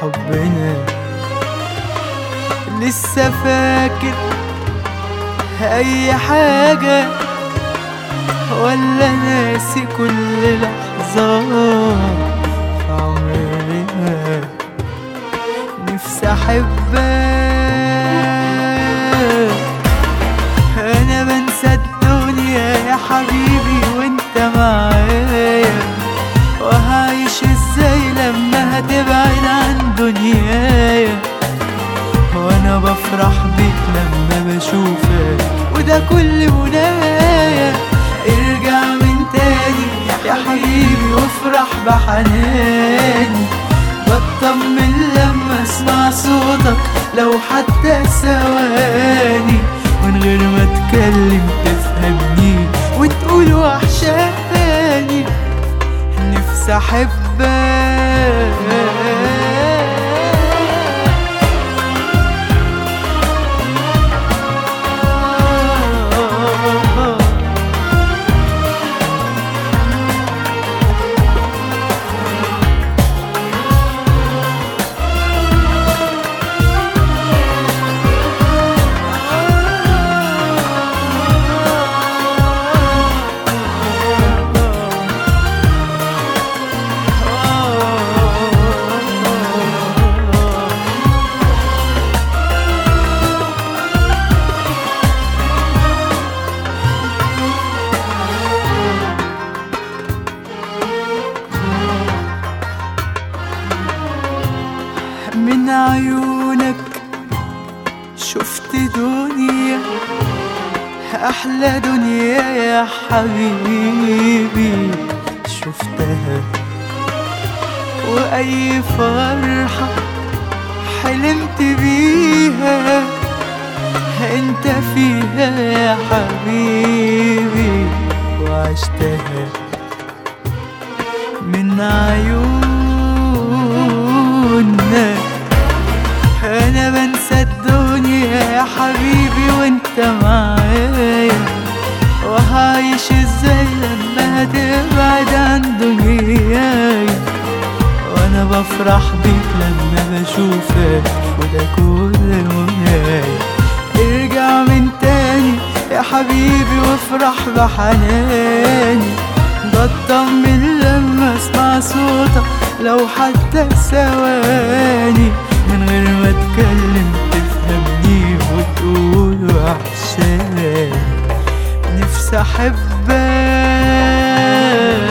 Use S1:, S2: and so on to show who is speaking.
S1: حبنا. لسه فاكر اي حاجة ولا ناسي كل لحظة في عمرنا؟ نفسي احبك، انا بنسى الدنيا يا حبيبي وانت معايا، وهعيش ازاي لما هتبعد عن دنيايا؟ وانا بفرح بيك لما بشوفك وده كل منايا. ارجع من تاني يا حبيبي وافرح بحناني، بطمن لما اسمع صوتك لو حتى ثواني، من غير ما اتكلم تفهمني وتقول وحشاني. نفسي احبك. من عيونك شفت دنيا، أحلى دنيا يا حبيبي شفتها، وأي فرحة حلمت بيها انت فيها يا حبيبي وعشتها. من عيونك انا بنسى الدنيا يا حبيبي وانت معايا، وهعيش ازاي لما هتبعد عن دنياي؟ وانا بفرح بيك لما بشوفك وده كل منايا. ارجع من تاني يا حبيبي وافرح بحناني، بطمن لما اسمع صوتك لو حتى ثواني، من غير ما اتكلم تفهمني وتقول وحشاني. نفسي احبك.